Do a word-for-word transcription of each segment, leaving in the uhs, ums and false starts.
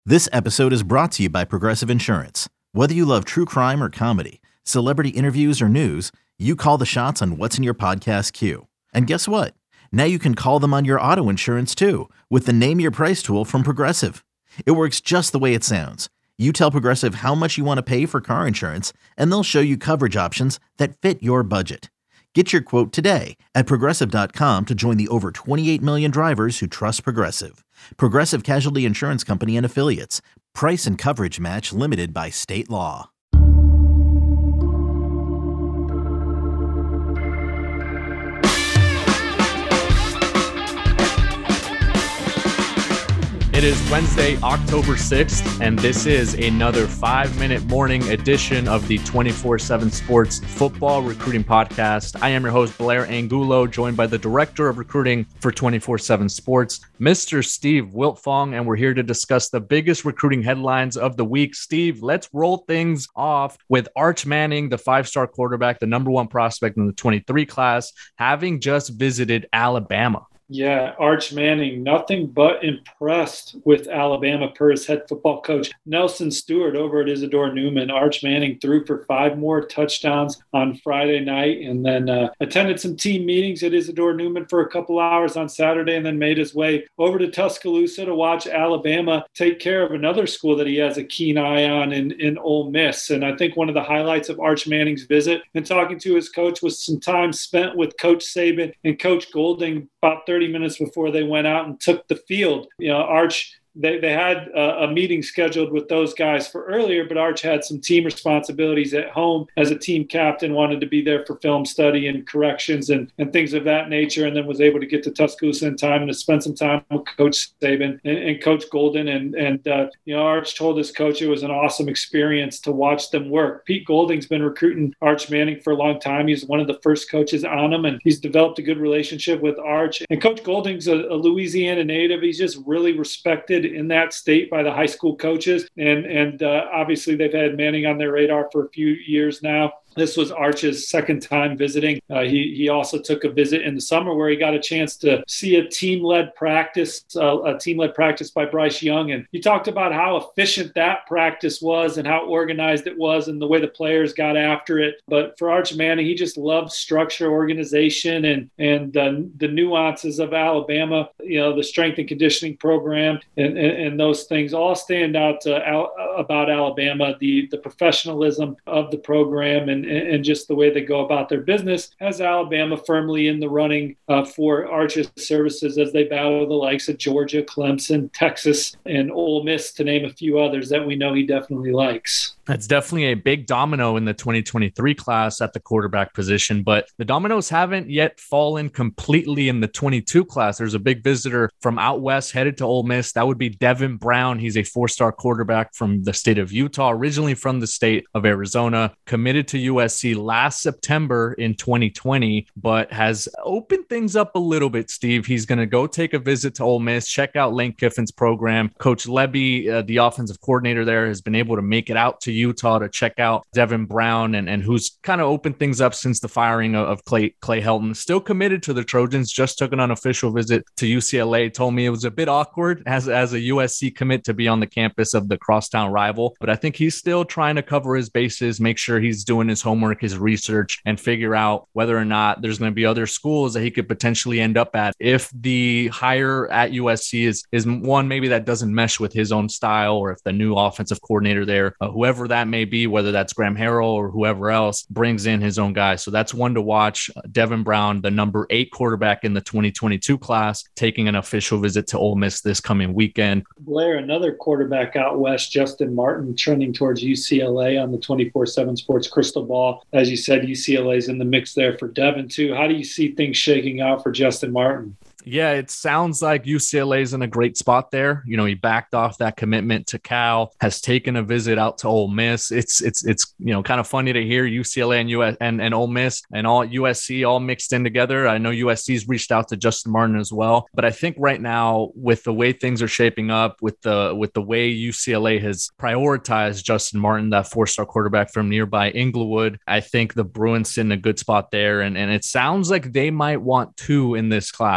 This episode is brought to you by Progressive Insurance. Whether you love true crime or comedy, celebrity interviews or news, you call the shots on what's in your podcast queue. And guess what? Now you can call them on your auto insurance too with the Name Your Price tool from Progressive. It works just the way it sounds. You tell Progressive how much you want to pay for car insurance, and they'll show you coverage options that fit your budget. Get your quote today at progressive dot com to join the over twenty-eight million drivers who trust Progressive. Progressive Casualty Insurance Company and Affiliates. Price and coverage match limited by state law. It is Wednesday, October sixth, and this is another five-minute morning edition of the twenty-four seven Sports Football Recruiting Podcast. I am your host, Blair Angulo, joined by the Director of Recruiting for twenty-four seven Sports, Mister Steve Wiltfong, and we're here to discuss the biggest recruiting headlines of the week. Steve, let's roll things off with Arch Manning, the five-star quarterback, the number one prospect in the twenty-three class, having just visited Alabama. Yeah, Arch Manning, nothing but impressed with Alabama per his head football coach, Nelson Stewart, over at Isidore Newman. Arch Manning threw for five more touchdowns on Friday night and then uh, attended some team meetings at Isidore Newman for a couple hours on Saturday and then made his way over to Tuscaloosa to watch Alabama take care of another school that he has a keen eye on in, in Ole Miss. And I think one of the highlights of Arch Manning's visit and talking to his coach was some time spent with Coach Saban and Coach Golding about thirty minutes before they went out and took the field. You know, Arch, they, they had a, a meeting scheduled with those guys for earlier, but Arch had some team responsibilities at home as a team captain, wanted to be there for film study and corrections and, and things of that nature, and then was able to get to Tuscaloosa in time and to spend some time with Coach Saban and, and Coach Golden. And, and uh, you know, Arch told his coach it was an awesome experience to watch them work. Pete Golding's been recruiting Arch Manning for a long time. He's one of the first coaches on him, and he's developed a good relationship with Arch. And Coach Golding's a, a Louisiana native. He's just really respected in that state by the high school coaches. And, and uh, obviously they've had Manning on their radar for a few years now. This was Arch's second time visiting. Uh, he he also took a visit in the summer where he got a chance to see a team-led practice, uh, a team-led practice by Bryce Young. And he talked about how efficient that practice was and how organized it was and the way the players got after it. But for Arch Manning, he just loved structure, organization, and and uh, the nuances of Alabama, you know, the strength and conditioning program and, and, and those things all stand out to, al- about Alabama, the, the professionalism of the program and and just the way they go about their business has Alabama firmly in the running uh, for Arch's services as they battle the likes of Georgia, Clemson, Texas, and Ole Miss, to name a few others that we know he definitely likes. That's definitely a big domino in the twenty twenty-three class at the quarterback position, but the dominoes haven't yet fallen completely in the twenty-two class. There's a big visitor from out west headed to Ole Miss. That would be Devin Brown. He's a four-star quarterback from the state of Utah, originally from the state of Arizona, committed to U S C last September in twenty twenty, but has opened things up a little bit, Steve. He's going to go take a visit to Ole Miss, check out Lane Kiffin's program. Coach Lebby, uh, the offensive coordinator there, has been able to make it out to Utah to check out Devin Brown and, and who's kind of opened things up since the firing of, of Clay, Clay Helton. Still committed to the Trojans, just took an unofficial visit to U C L A. Told me it was a bit awkward as, as a U S C commit to be on the campus of the crosstown rival, but I think he's still trying to cover his bases, make sure he's doing his homework, his research, and figure out whether or not there's going to be other schools that he could potentially end up at if the hire at U S C is, is one maybe that doesn't mesh with his own style, or if the new offensive coordinator there, uh, whoever that may be, whether that's Graham Harrell or whoever else, brings in his own guy. So that's one to watch. Uh, Devin Brown, the number eight quarterback in the twenty twenty-two class, taking an official visit to Ole Miss this coming weekend. Blair, another quarterback out west, Justin Martin, trending towards U C L A on the twenty-four seven Sports crystal ball. As you said, U C L A is in the mix there for Devin too. How do you see things shaking out for Justin Martin? Yeah, it sounds like U C L A is in a great spot there. You know, he backed off that commitment to Cal, has taken a visit out to Ole Miss. It's it's it's you know kind of funny to hear U C L A and U S and, and Ole Miss and all U S C all mixed in together. I know U S C's reached out to Justin Martin as well, but I think right now with the way things are shaping up, with the with the way U C L A has prioritized Justin Martin, that four-star quarterback from nearby Inglewood, I think the Bruins sit in a good spot there, and and it sounds like they might want two in this class.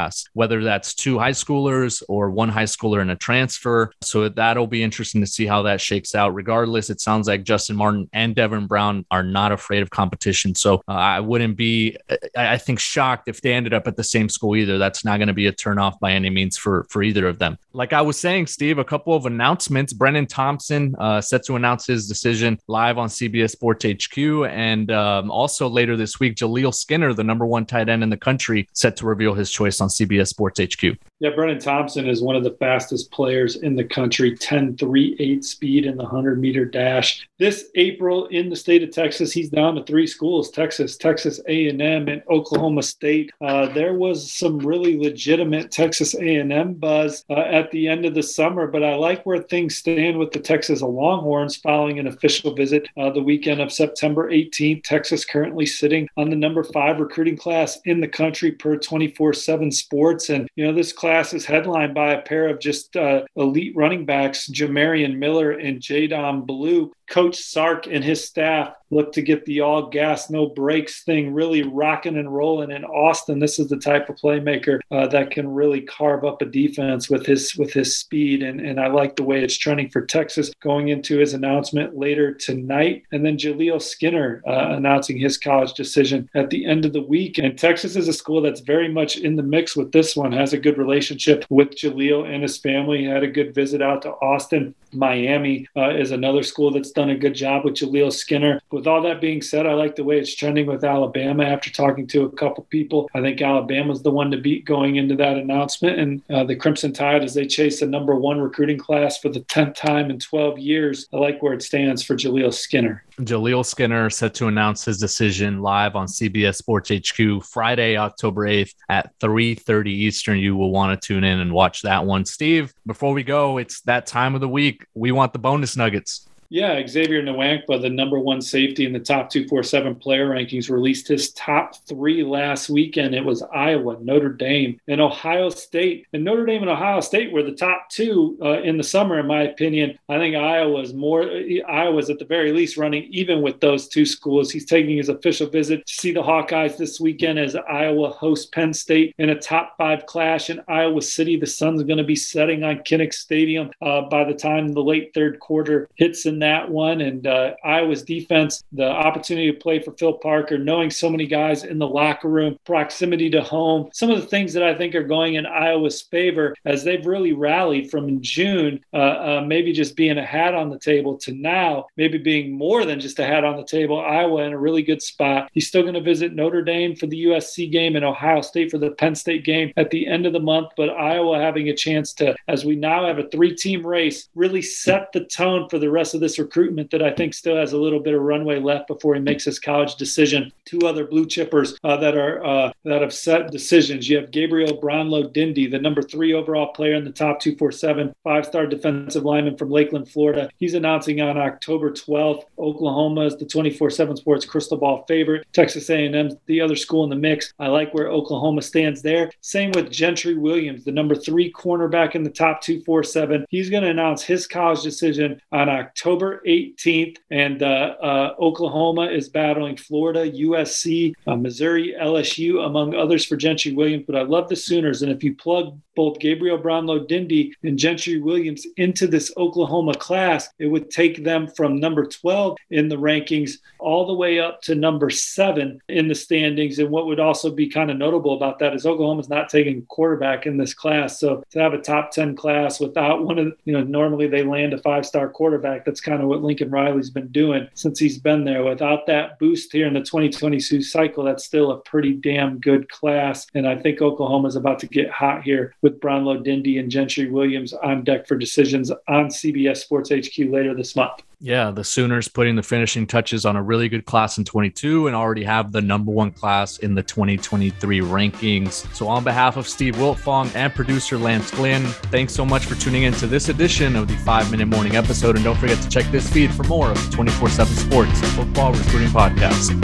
whether that's two high schoolers or one high schooler and a transfer. So that'll be interesting to see how that shakes out. Regardless, it sounds like Justin Martin and Devin Brown are not afraid of competition. So uh, I wouldn't be, I think, shocked if they ended up at the same school either. That's not going to be a turnoff by any means for, for either of them. Like I was saying, Steve, a couple of announcements. Brennan Thompson uh, set to announce his decision live on C B S Sports H Q. And um, also later this week, Jaleel Skinner, the number one tight end in the country, set to reveal his choice on C B S Sports H Q. Yeah, Brennan Thompson is one of the fastest players in the country, ten three eight speed in the one hundred meter dash. This April in the state of Texas, he's down to three schools, Texas, Texas A and M, and Oklahoma State. Uh, there was some really legitimate Texas A and M buzz uh, at the end of the summer, but I like where things stand with the Texas Longhorns following an official visit uh, the weekend of September eighteenth. Texas currently sitting on the number five recruiting class in the country per twenty-four seven Sports. And, you know, this class is headlined by a pair of just uh, elite running backs, Jamarian Miller and Jadon Blue. Coach Sark and his staff look to get the all gas, no brakes thing really rocking and rolling in Austin. This is the type of playmaker uh, that can really carve up a defense with his with his speed. And, and I like the way it's trending for Texas going into his announcement later tonight. And then Jaleel Skinner uh, announcing his college decision at the end of the week. And Texas is a school that's very much in the mix with this one, has a good relationship with Jaleel and his family. He had a good visit out to Austin. Miami uh, is another school that's done a good job with Jaleel Skinner. With all that being said, I like the way it's trending with Alabama after talking to a couple people. I think Alabama's the one to beat going into that announcement. And uh, the Crimson Tide, as they chase the number one recruiting class for the tenth time in twelve years, I like where it stands for Jaleel Skinner. Jaleel Skinner set to announce his decision live on C B S Sports H Q Friday, October eighth at three thirty Eastern. You will want to tune in and watch that one. Steve, before we go, it's that time of the week. We want the bonus nuggets. Yeah, Xavier Nwankpa, the number one safety in the top two forty-seven player rankings, released his top three last weekend. It was Iowa, Notre Dame, and Ohio State. And Notre Dame and Ohio State were the top two uh, in the summer, in my opinion. I think Iowa's more, Iowa's at the very least running even with those two schools. He's taking his official visit to see the Hawkeyes this weekend as Iowa hosts Penn State in a top five clash in Iowa City. The sun's going to be setting on Kinnick Stadium uh, by the time the late third quarter hits in that one. And uh, Iowa's defense, the opportunity to play for Phil Parker, knowing so many guys in the locker room, proximity to home, some of the things that I think are going in Iowa's favor as they've really rallied from in June, uh, uh, maybe just being a hat on the table to now, maybe being more than just a hat on the table. Iowa in a really good spot. He's still going to visit Notre Dame for the U S C game and Ohio State for the Penn State game at the end of the month. But Iowa having a chance to, as we now have a three-team race, really set the tone for the rest of this recruitment that I think still has a little bit of runway left before he makes his college decision. Two other blue chippers uh, that are uh, that have set decisions. You have Gabriel Brownlow-Dindy, the number three overall player in the top two forty-seven, five-star defensive lineman from Lakeland, Florida. He's announcing on October twelfth. Oklahoma is the twenty-four seven Sports crystal ball favorite. Texas A and M, the other school in the mix. I like where Oklahoma stands there. Same with Gentry Williams, the number three cornerback in the top two forty-seven. He's going to announce his college decision on October eighteenth, and uh, uh, Oklahoma is battling Florida, U S C, uh, Missouri, L S U, among others for Gentry Williams. But I love the Sooners, and if you plug both Gabriel Brownlow-Dindy and Gentry Williams into this Oklahoma class, it would take them from number twelve in the rankings all the way up to number seven in the standings. And what would also be kind of notable about that is Oklahoma's not taking a quarterback in this class. So to have a top ten class without one of, you know, normally they land a five-star quarterback. That's kind of what Lincoln Riley's been doing since he's been there. Without that boost here in the twenty twenty-two cycle, that's still a pretty damn good class. And I think Oklahoma's about to get hot here with Brownlow-Dindy and Gentry Williams on deck for decisions on C B S Sports H Q later this month. Yeah, the Sooners putting the finishing touches on a really good class in twenty-two and already have the number one class in the twenty twenty-three rankings. So on behalf of Steve Wiltfong and producer Lance Glynn, thanks so much for tuning in to this edition of the five minute Morning episode. And don't forget to check this feed for more of the twenty-four seven Sports Football Recruiting Podcast.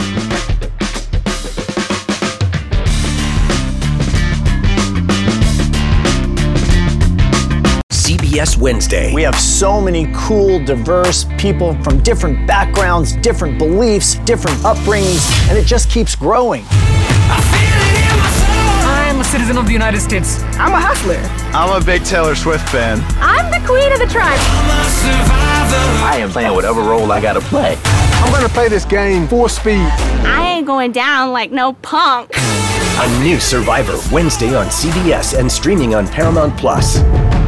C B S Wednesday. We have so many cool, diverse people from different backgrounds, different beliefs, different upbringings, and it just keeps growing. I'm citizen of the United States. I'm a hustler. I'm a big Taylor Swift fan. I'm the queen of the tribe. I am playing whatever role I gotta play. I'm gonna play this game full speed. I ain't going down like no punk. A new Survivor, Wednesday on C B S and streaming on Paramount Plus.